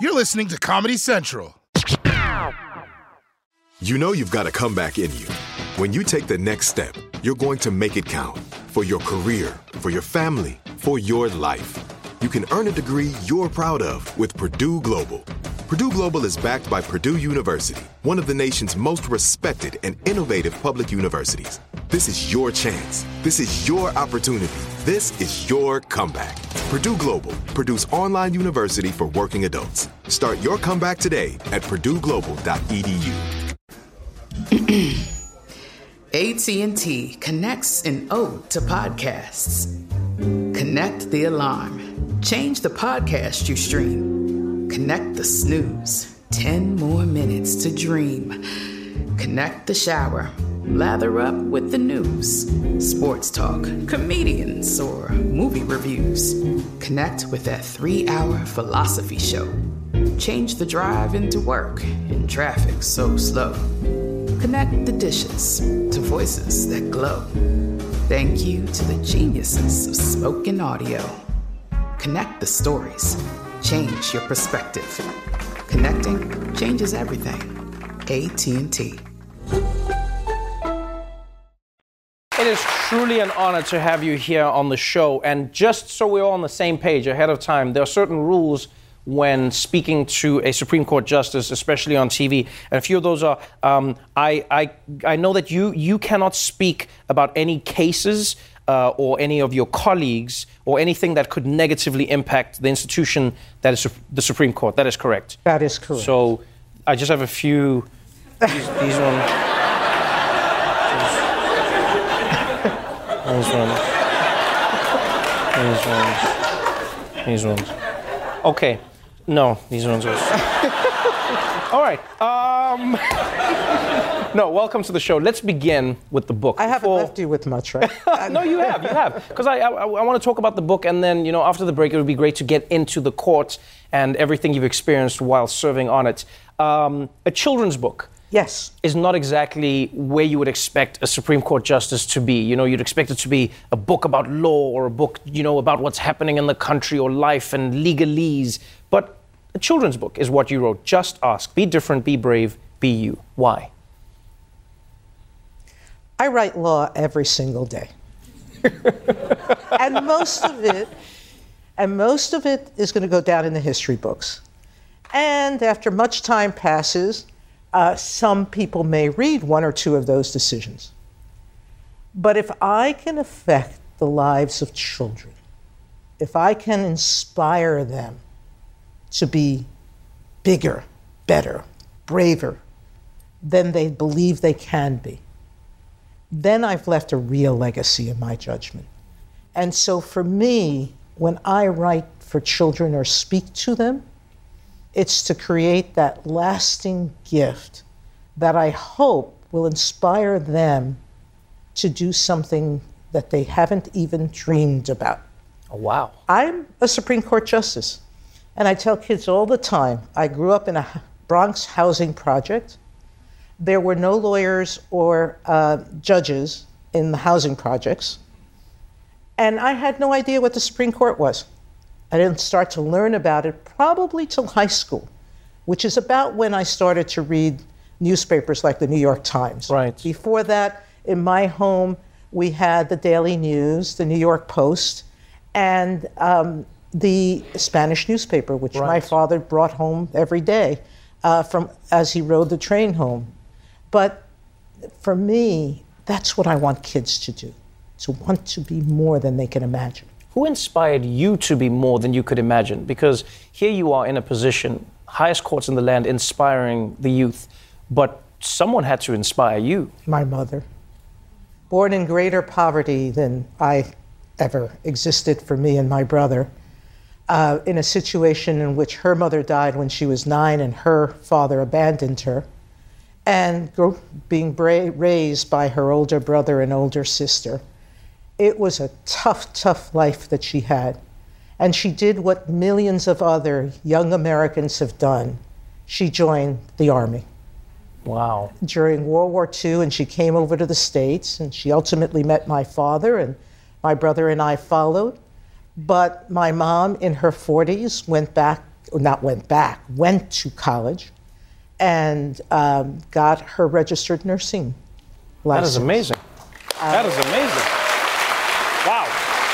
You're listening to Comedy Central. You know you've got a comeback in you. When you take the next step, you're going to make it count for your career, for your family, for your life. You can earn a degree you're proud of with Purdue Global. Purdue Global is backed by Purdue University, one of the nation's most respected and innovative public universities. This is your chance. This is your opportunity. This is your comeback. Purdue Global, Purdue's online university for working adults. Start your comeback today at purdueglobal.edu. AT&T connects an ode to podcasts. Connect the alarm. Change the podcast you stream. Connect the snooze. 10 more minutes to dream. Connect the shower. Lather up with the news. Sports talk, comedians, or movie reviews. Connect with that 3-hour philosophy show. Change the drive into work in traffic so slow. Connect the dishes to voices that glow. Thank you to the geniuses of spoken audio. Connect the stories. Change your perspective. Connecting changes everything. AT&T. It is truly an honor to have you here on the show. And just so we're all on the same page ahead of time, there are certain rules when speaking to a Supreme Court justice, especially on TV. And a few of those are, I know that you cannot speak about any cases or any of your colleagues or anything that could negatively impact the institution that is the Supreme Court. That is correct? That is correct. So I just have a few, these ones. These ones. Okay. No, these ones are... All right. No, welcome to the show. Let's begin with the book. I haven't left you with much, right? No, you have. Because I want to talk about the book, and then, after the break, it would be great to get into the court and everything you've experienced while serving on it. A children's book. Yes. Is not exactly where you would expect a Supreme Court justice to be. You'd expect it to be a book about law or a book, about what's happening in the country or life and legalese. But a children's book is what you wrote. Just ask. Be different, be brave, be you. Why? I write law every single day. and most of it is going to go down in the history books. And after much time passes, some people may read one or two of those decisions. But if I can affect the lives of children, if I can inspire them to be bigger, better, braver than they believe they can be, then I've left a real legacy in my judgment. And so for me, when I write for children or speak to them, it's to create that lasting gift that I hope will inspire them to do something that they haven't even dreamed about. Oh, wow. I'm a Supreme Court justice, and I tell kids all the time, I grew up in a Bronx housing project. There were no lawyers or judges in the housing projects, and I had no idea what the Supreme Court was. I didn't start to learn about it probably till high school, which is about when I started to read newspapers like the New York Times. Right. Before that, in my home, we had the Daily News, the New York Post, and the Spanish newspaper, which my father brought home every day as he rode the train home. But for me, that's what I want kids to do, to want to be more than they can imagine. Who inspired you to be more than you could imagine? Because here you are in a position, highest courts in the land, inspiring the youth, but someone had to inspire you. My mother. Born in greater poverty than I ever existed for me and my brother, in a situation in which her mother died when she was 9 and her father abandoned her, and being raised by her older brother and older sister. It was a tough, tough life that she had. And she did what millions of other young Americans have done. She joined the Army. Wow. During World War II, and she came over to the States, and she ultimately met my father, and my brother and I followed. But my mom, in her 40s, went back went to college and got her registered nursing license. That is amazing. That is amazing. Wow.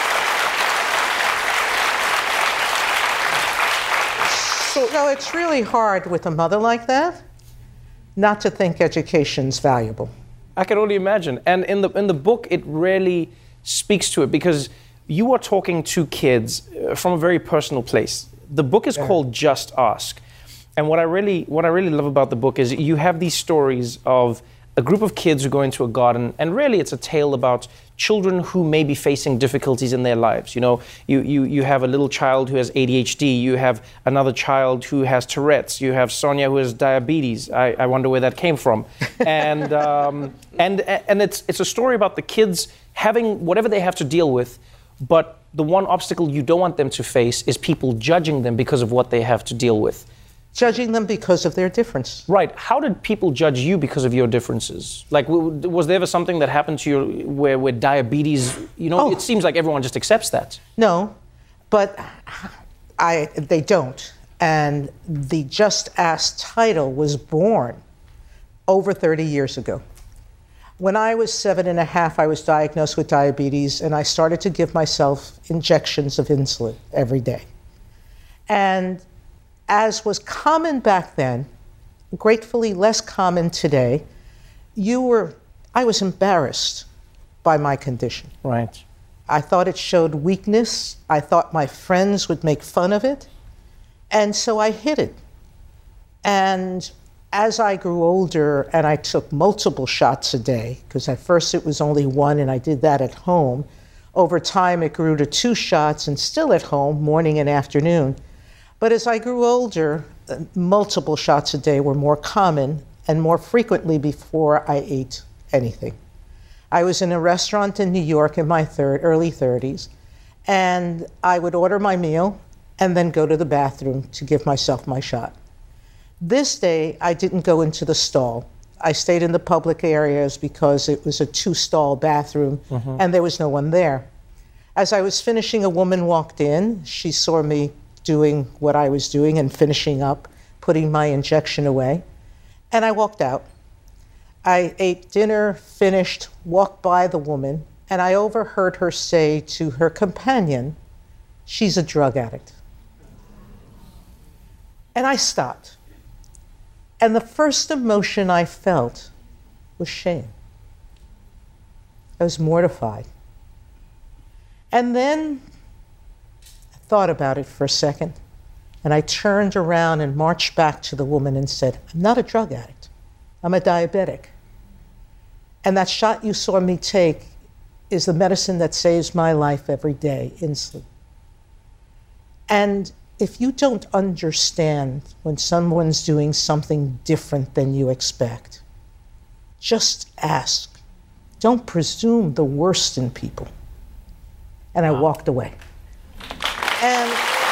So it's really hard with a mother like that not to think education's valuable. I can only imagine. And in the book, it really speaks to it because you are talking to kids from a very personal place. The book is called Just Ask. And what I really love about the book is you have these stories of a group of kids who go into a garden, and really it's a tale about children who may be facing difficulties in their lives. You know, you have a little child who has ADHD, you have another child who has Tourette's, you have Sonia who has diabetes. I wonder where that came from. And and it's a story about the kids having whatever they have to deal with, but the one obstacle you don't want them to face is people judging them because of what they have to deal with. Judging them because of their difference. Right. How did people judge you because of your differences? Like, was there ever something that happened to you where diabetes, it seems like everyone just accepts that. No, but they don't. And the Just Ask title was born over 30 years ago. When I was 7.5, I was diagnosed with diabetes, and I started to give myself injections of insulin every day. And as was common back then, gratefully less common today, I was embarrassed by my condition. Right. I thought it showed weakness. I thought my friends would make fun of it. And so I hid it. And as I grew older and I took multiple shots a day, because at first it was only one and I did that at home, over time it grew to 2 shots and still at home, morning and afternoon. But as I grew older, multiple shots a day were more common and more frequently before I ate anything. I was in a restaurant in New York in my early 30s, and I would order my meal and then go to the bathroom to give myself my shot. This day, I didn't go into the stall. I stayed in the public areas because it was a 2-stall bathroom and there was no one there. As I was finishing, a woman walked in. She saw me doing what I was doing and finishing up, putting my injection away, and I walked out. I ate dinner, finished, walked by the woman, and I overheard her say to her companion, "She's a drug addict." And I stopped. And the first emotion I felt was shame. I was mortified. And then I thought about it for a second, and I turned around and marched back to the woman and said, "I'm not a drug addict. I'm a diabetic. And that shot you saw me take is the medicine that saves my life every day, insulin." And if you don't understand when someone's doing something different than you expect, just ask. Don't presume the worst in people. And I walked away. And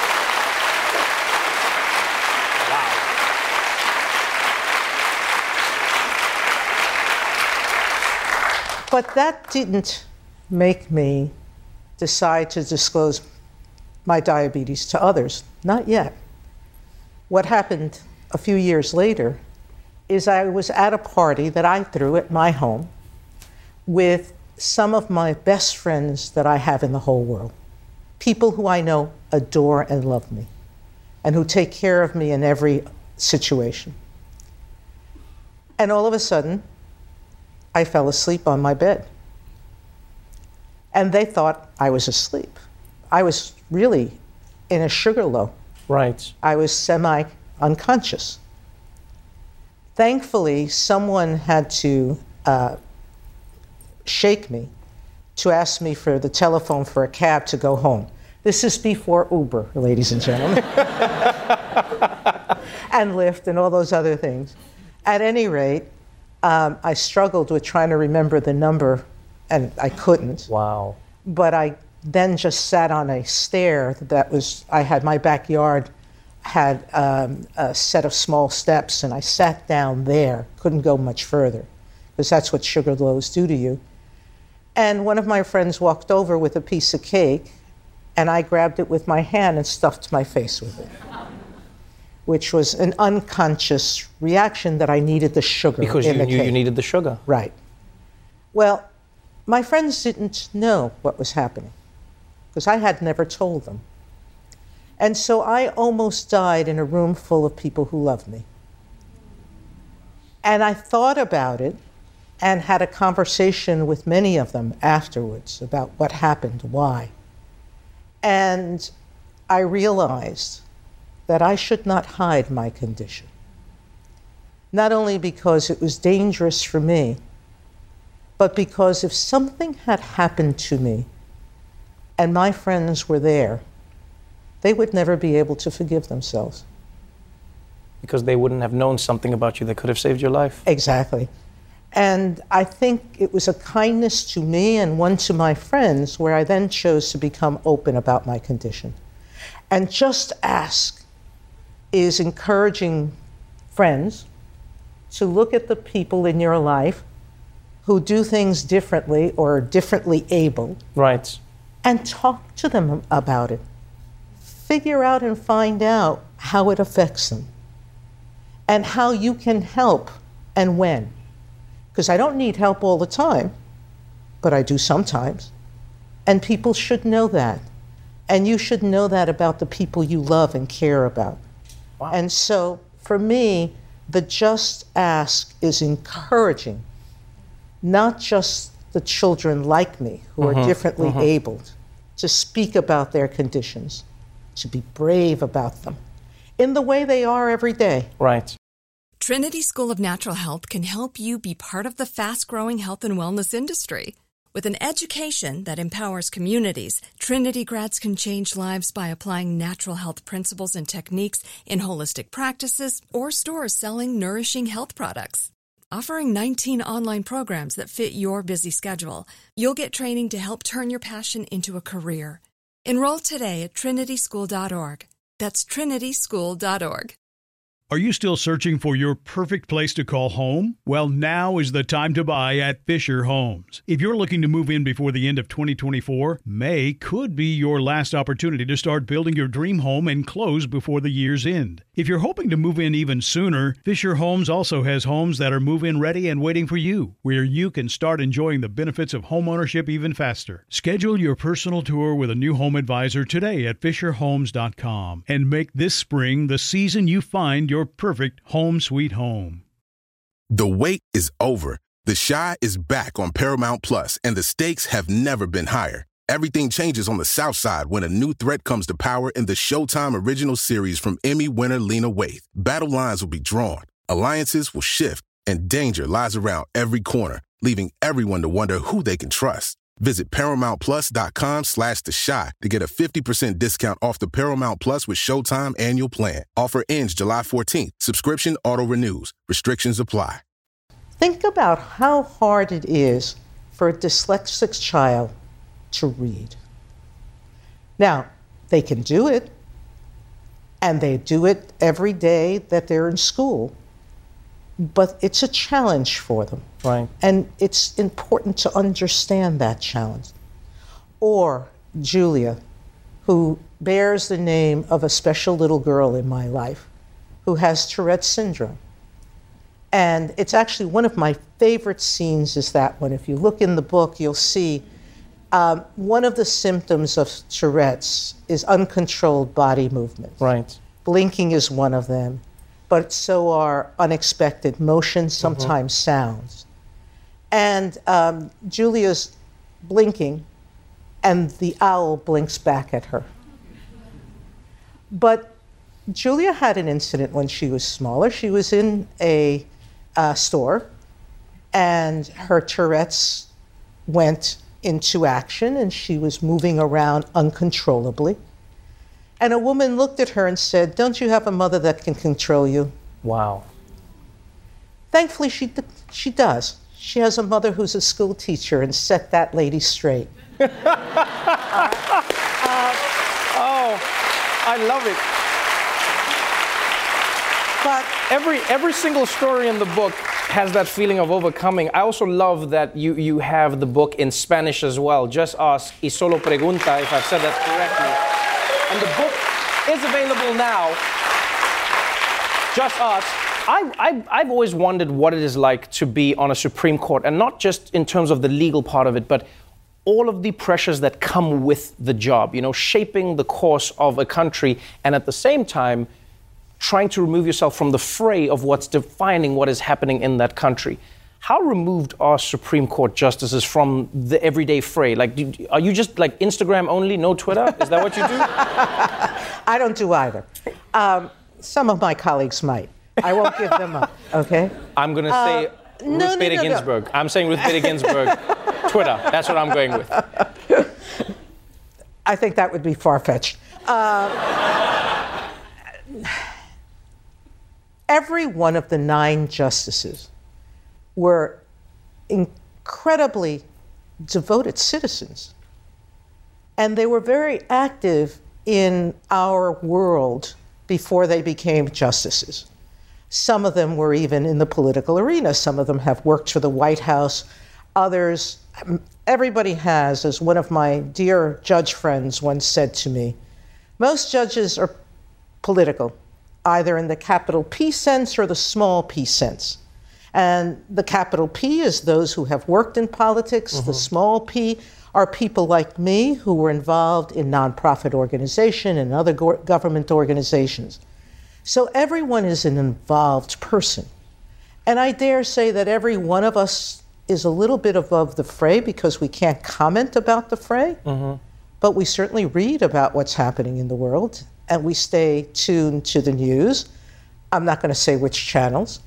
but that didn't make me decide to disclose my diabetes to others. Not yet. What happened a few years later is I was at a party that I threw at my home with some of my best friends that I have in the whole world. People who I know adore and love me and who take care of me in every situation. And all of a sudden, I fell asleep on my bed. And they thought I was asleep. I was really in a sugar low. Right. I was semi-unconscious. Thankfully, someone had to shake me to ask me for the telephone for a cab to go home. This is before Uber, ladies and gentlemen. And Lyft and all those other things. At any rate, I struggled with trying to remember the number, and I couldn't. Wow. But I then just sat on a stair my backyard had a set of small steps, and I sat down there, couldn't go much further, because that's what sugar lows do to you. And one of my friends walked over with a piece of cake, and I grabbed it with my hand and stuffed my face with it. which was an unconscious reaction that I needed the sugar Because in you the knew cake. you needed the sugar. Right. Well, my friends didn't know what was happening because I had never told them. And so I almost died in a room full of people who loved me. And I thought about it and had a conversation with many of them afterwards about what happened, why. And I realized that I should not hide my condition. Not only because it was dangerous for me, but because if something had happened to me and my friends were there, they would never be able to forgive themselves. Because they wouldn't have known something about you that could have saved your life. Exactly. And I think it was a kindness to me and one to my friends where I then chose to become open about my condition. And Just Ask is encouraging friends to look at the people in your life who do things differently or are differently able. Right. And talk to them about it. Figure out and find out how it affects them and how you can help and when. Because I don't need help all the time, but I do sometimes. And people should know that. And you should know that about the people you love and care about. Wow. And so for me, the Just Ask is encouraging not just the children like me who are differently abled to speak about their conditions, to be brave about them in the way they are every day. Right. Trinity School of Natural Health can help you be part of the fast-growing health and wellness industry. With an education that empowers communities, Trinity grads can change lives by applying natural health principles and techniques in holistic practices or stores selling nourishing health products. Offering 19 online programs that fit your busy schedule, you'll get training to help turn your passion into a career. Enroll today at trinityschool.org. That's trinityschool.org. Are you still searching for your perfect place to call home? Well, now is the time to buy at Fisher Homes. If you're looking to move in before the end of 2024, May could be your last opportunity to start building your dream home and close before the year's end. If you're hoping to move in even sooner, Fisher Homes also has homes that are move-in ready and waiting for you, where you can start enjoying the benefits of homeownership even faster. Schedule your personal tour with a new home advisor today at FisherHomes.com and make this spring the season you find your perfect home sweet home. The wait is over. The Chi is back on Paramount Plus, and the stakes have never been higher. Everything changes on the South Side when a new threat comes to power in the Showtime original series from Emmy winner Lena Waithe. Battle lines will be drawn, alliances will shift, and danger lies around every corner, leaving everyone to wonder who they can trust. Visit ParamountPlus.com/The Chi to get a 50% discount off the Paramount Plus with Showtime annual plan. Offer ends July 14th. Subscription auto-renews. Restrictions apply. Think about how hard it is for a dyslexic child to read. Now, they can do it, and they do it every day that they're in school, but it's a challenge for them. Right. And it's important to understand that challenge. Or Julia, who bears the name of a special little girl in my life who has Tourette's syndrome. And it's actually one of my favorite scenes is that one. If you look in the book, you'll see one of the symptoms of Tourette's is uncontrolled body movement. Right. Blinking is one of them, but so are unexpected motions, sometimes sounds. And Julia's blinking, and the owl blinks back at her. But Julia had an incident when she was smaller. She was in a store, and her Tourette's went into action, and she was moving around uncontrollably. And a woman looked at her and said, "Don't you have a mother that can control you?" Wow. Thankfully, she does. She has a mother who's a school teacher and set that lady straight. Oh, I love it. But Every single story in the book has that feeling of overcoming. I also love that you have the book in Spanish as well. Just Ask y Solo Pregunta, if I've said that correctly. And the book is available now Just us. I've always wondered what it is like to be on a Supreme Court, and not just in terms of the legal part of it, but all of the pressures that come with the job, shaping the course of a country, and at the same time, trying to remove yourself from the fray of what's defining what is happening in that country. How removed are Supreme Court justices from the everyday fray? Are you just Instagram only, no Twitter? Is that what you do? I don't do either. Some of my colleagues might. I won't give them up, okay? I'm going to say Ruth Bader Ginsburg. I'm saying Ruth Bader Ginsburg, Twitter. That's what I'm going with. I think that would be far-fetched. Every one of the 9 justices were incredibly devoted citizens. And they were very active in our world before they became justices. Some of them were even in the political arena. Some of them have worked for the White House. Others, everybody has, as one of my dear judge friends once said to me, most judges are political, either in the capital P sense or the small p sense. And the capital P is those who have worked in politics. Mm-hmm. The small p are people like me who were involved in nonprofit organization and other government organizations. So everyone is an involved person. And I dare say that every one of us is a little bit above the fray because we can't comment about the fray, mm-hmm. but we certainly read about what's happening in the world, and we stay tuned to the news. I'm not going to say which channels,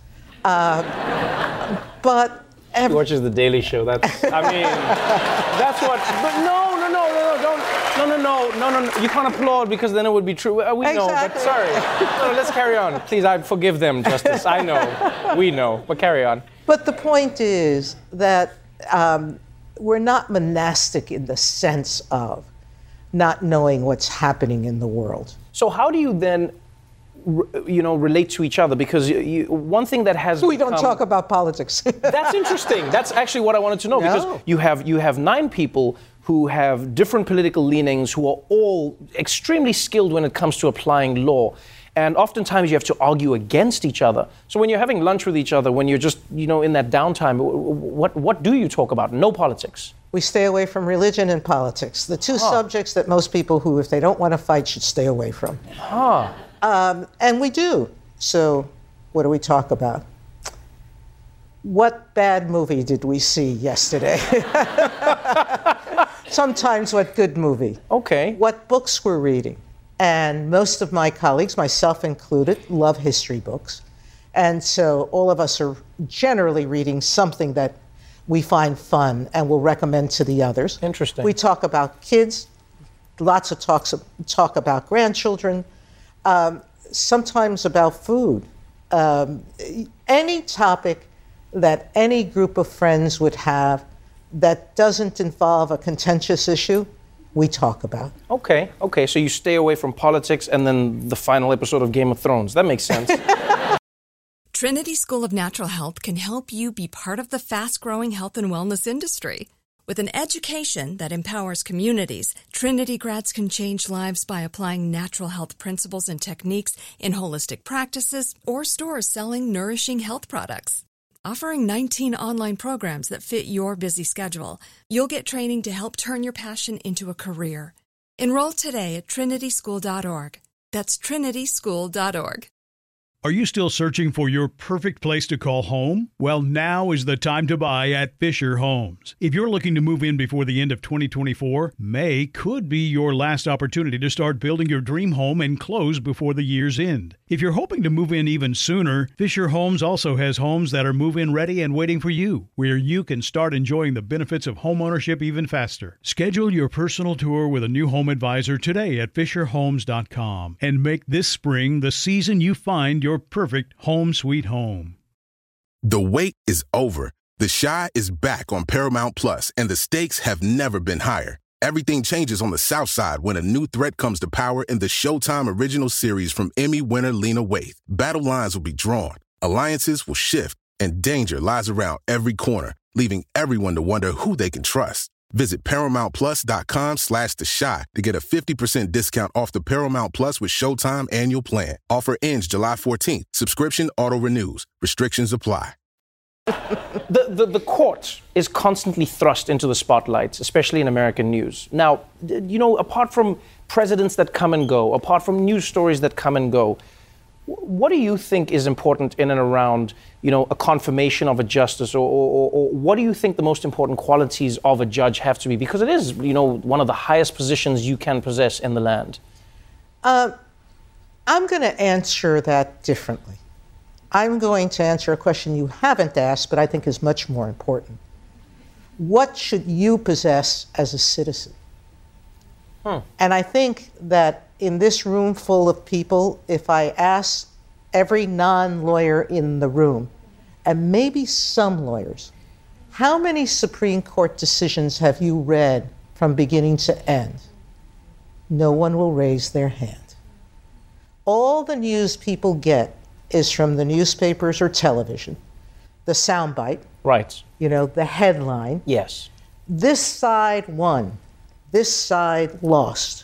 but... He watches The Daily Show. That's what... But no, you can't applaud because then it would be true. We know, but sorry. No, let's carry on. Please, I forgive them, Justice. I know. We know. But carry on. But the point is that we're not monastic in the sense of not knowing what's happening in the world. So how do you then, relate to each other? Because one thing that has we don't talk about politics. That's interesting. That's actually what I wanted to know. No. Because you have 9 people who have different political leanings, who are all extremely skilled when it comes to applying law. And oftentimes you have to argue against each other. So when you're having lunch with each other, when you're just, in that downtime, what do you talk about? No politics. We stay away from religion and politics. The 2 subjects that most people who, if they don't want to fight, should stay away from. And we do. So what do we talk about? What bad movie did we see yesterday? Sometimes what good movie? Okay. What books we're reading. And most of my colleagues, myself included, love history books. And so all of us are generally reading something that we find fun and will recommend to the others. Interesting. We talk about kids, lots of talk about grandchildren, sometimes about food. Any topic that any group of friends would have that doesn't involve a contentious issue, we talk about. Okay. So you stay away from politics and then the final episode of Game of Thrones. That makes sense. Trinity School of Natural Health can help you be part of the fast-growing health and wellness industry. With an education that empowers communities, Trinity grads can change lives by applying natural health principles and techniques in holistic practices or stores selling nourishing health products. Offering 19 online programs that fit your busy schedule, you'll get training to help turn your passion into a career. Enroll today at trinityschool.org. That's trinityschool.org. Are you still searching for your perfect place to call home? Well, now is the time to buy at Fisher Homes. If you're looking to move in before the end of 2024, May could be your last opportunity to start building your dream home and close before the year's end. If you're hoping to move in even sooner, Fisher Homes also has homes that are move-in ready and waiting for you, where you can start enjoying the benefits of homeownership even faster. Schedule your personal tour with a new home advisor today at FisherHomes.com and make this spring the season you find your perfect home sweet home. The wait is over. The Chi is back on Paramount Plus, and the stakes have never been higher. Everything changes on the South Side when a new threat comes to power in the Showtime original series from Emmy winner Lena Waithe. Battle lines will be drawn, alliances will shift, and danger lies around every corner, leaving everyone to wonder who they can trust. Visit ParamountPlus.com/TheShot to get a 50% discount off the Paramount Plus with Showtime annual plan. Offer ends July 14th. Subscription auto-renews. Restrictions apply. The court is constantly thrust into the spotlight, especially in American news. Now, apart from presidents that come and go, apart from news stories that come and go, what do you think is important in and around, a confirmation of a justice, or what do you think the most important qualities of a judge have to be? Because it is, one of the highest positions you can possess in the land. I'm going to answer that differently. I'm going to answer a question you haven't asked, but I think is much more important. What should you possess as a citizen? And I think that in this room full of people, if I ask every non-lawyer in the room, and maybe some lawyers, how many Supreme Court decisions have you read from beginning to end? No one will raise their hand. All the news people get is from the newspapers or television, the soundbite. Right. The headline. Yes. This side won. This side lost.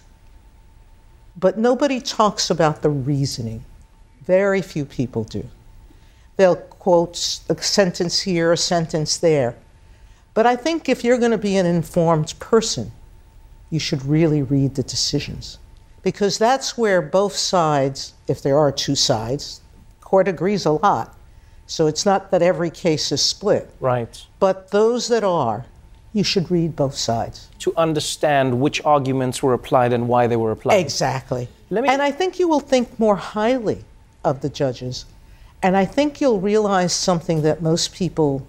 But nobody talks about the reasoning. Very few people do. They'll quote a sentence here, a sentence there. But I think if you're going to be an informed person, you should really read the decisions. Because that's where both sides, if there are two sides, court agrees a lot. So it's not that every case is split. Right. But those that are, you should read both sides. To understand which arguments were applied and why they were applied. Exactly. And I think you will think more highly of the judges. And I think you'll realize something that most people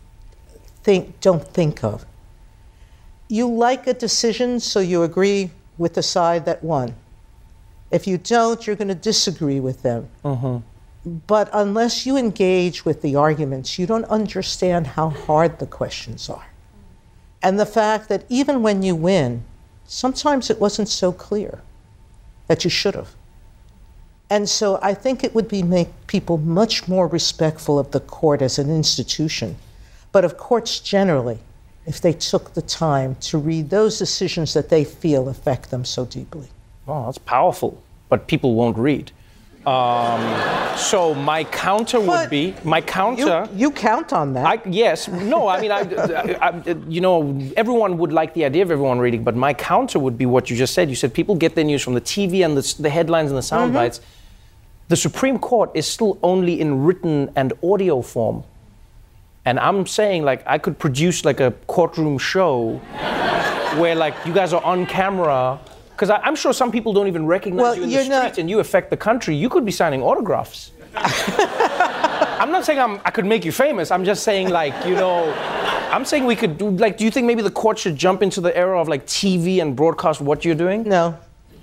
don't think of. You like a decision, so you agree with the side that won. If you don't, you're going to disagree with them. But unless you engage with the arguments, you don't understand how hard the questions are. And the fact that even when you win, sometimes it wasn't so clear that you should have. And so I think it would make people much more respectful of the court as an institution, but of courts generally, if they took the time to read those decisions that they feel affect them so deeply. Oh, that's powerful, but people won't read. So my counter would be, You count on that. Yes. No, I mean, everyone would like the idea of everyone reading, but my counter would be what you just said. You said people get their news from the TV and the headlines and the sound bites. The Supreme Court is still only in written and audio form. And I'm saying, I could produce a courtroom show where you guys are on camera. Because I'm sure some people don't even recognize you in the streets, and you affect the country. You could be signing autographs. I'm not saying I could make you famous. I'm just saying, I'm saying we could do, do you think maybe the court should jump into the era of TV and broadcast what you're doing? No.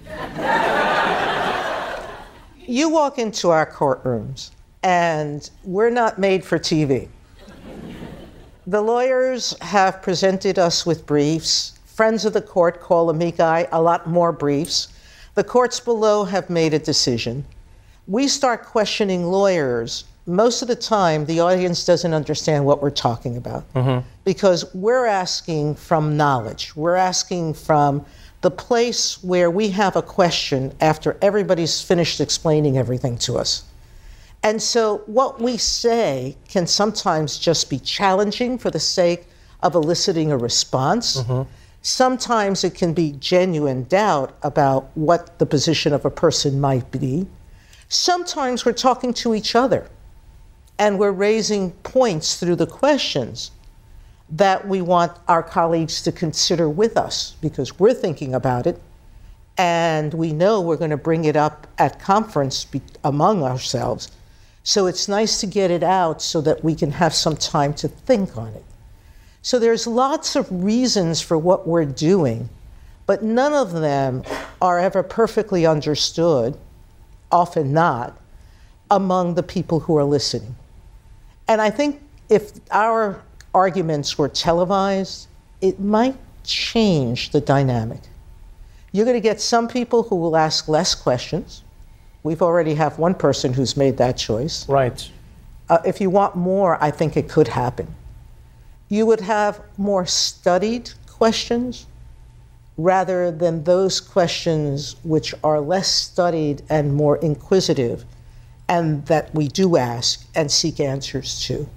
You walk into our courtrooms, and we're not made for TV. The lawyers have presented us with briefs. Friends of the court call amici a lot more briefs. The courts below have made a decision. We start questioning lawyers. Most of the time, the audience doesn't understand what we're talking about because we're asking from knowledge. We're asking from the place where we have a question after everybody's finished explaining everything to us. And so what we say can sometimes just be challenging for the sake of eliciting a response. Sometimes it can be genuine doubt about what the position of a person might be. Sometimes we're talking to each other and we're raising points through the questions that we want our colleagues to consider with us because we're thinking about it and we know we're going to bring it up at conference among ourselves. So it's nice to get it out so that we can have some time to think on it. So there's lots of reasons for what we're doing, but none of them are ever perfectly understood, often not, among the people who are listening. And I think if our arguments were televised, it might change the dynamic. You're going to get some people who will ask less questions. We've already have one person who's made that choice. Right. If you want more, I think it could happen. You would have more studied questions rather than those questions which are less studied and more inquisitive, and that we do ask and seek answers to.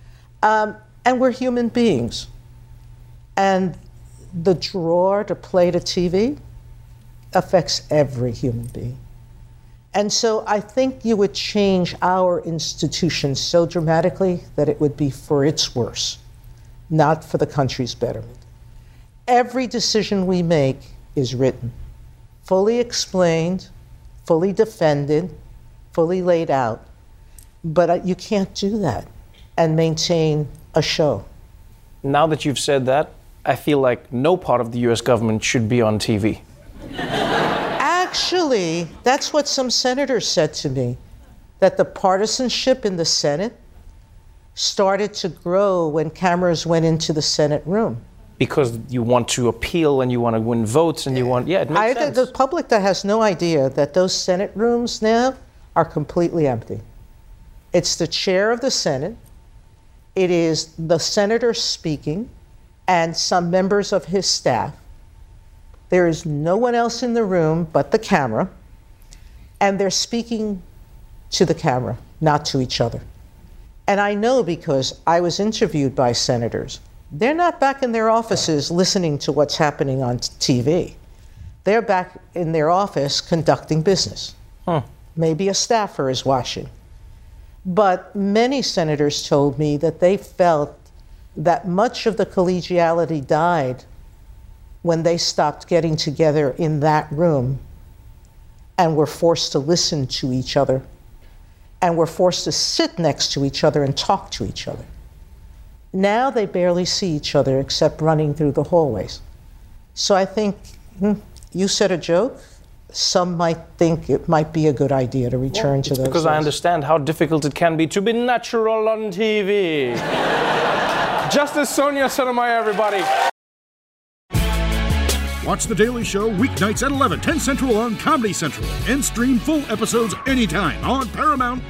And we're human beings. And the draw to play to TV affects every human being. And so I think you would change our institutions so dramatically that it would be for its worse, not for the country's betterment. Every decision we make is written, fully explained, fully defended, fully laid out. But you can't do that and maintain a show. Now that you've said that, I feel like no part of the US government should be on TV. Actually, that's what some senators said to me, that the partisanship in the Senate started to grow when cameras went into the Senate room. Because you want to appeal and you want to win votes and you want, yeah, it makes sense. The public that has no idea that those Senate rooms now are completely empty. It's the chair of the Senate, it is the senator speaking, and some members of his staff. There is no one else in the room but the camera, and they're speaking to the camera, not to each other. And I know because I was interviewed by senators. They're not back in their offices listening to what's happening on TV. They're back in their office conducting business. Maybe a staffer is watching. But many senators told me that they felt that much of the collegiality died when they stopped getting together in that room and were forced to listen to each other and were forced to sit next to each other and talk to each other. Now they barely see each other except running through the hallways. So I think you said a joke. Some might think it might be a good idea to return to those. Because I understand how difficult it can be to be natural on TV. Justice Sonia Sotomayor, everybody. Watch The Daily Show weeknights at 11, 10 Central on Comedy Central. And stream full episodes anytime on Paramount+.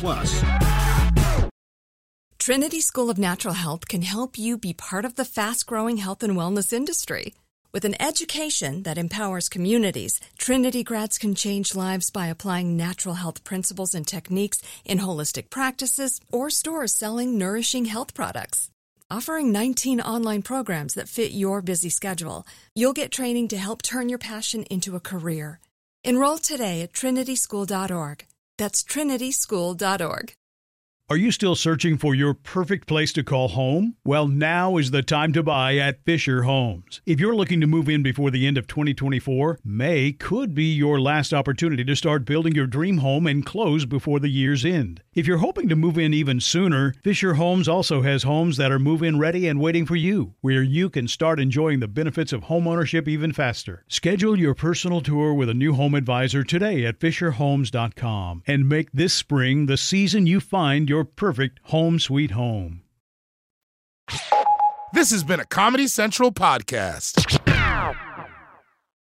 Trinity School of Natural Health can help you be part of the fast-growing health and wellness industry. With an education that empowers communities, Trinity grads can change lives by applying natural health principles and techniques in holistic practices or stores selling nourishing health products. Offering 19 online programs that fit your busy schedule, you'll get training to help turn your passion into a career. Enroll today at trinityschool.org. That's trinityschool.org. Are you still searching for your perfect place to call home? Well, now is the time to buy at Fisher Homes. If you're looking to move in before the end of 2024, May could be your last opportunity to start building your dream home and close before the year's end. If you're hoping to move in even sooner, Fisher Homes also has homes that are move-in ready and waiting for you, where you can start enjoying the benefits of homeownership even faster. Schedule your personal tour with a new home advisor today at FisherHomes.com and make this spring the season you find your perfect home sweet home. This has been a Comedy Central podcast.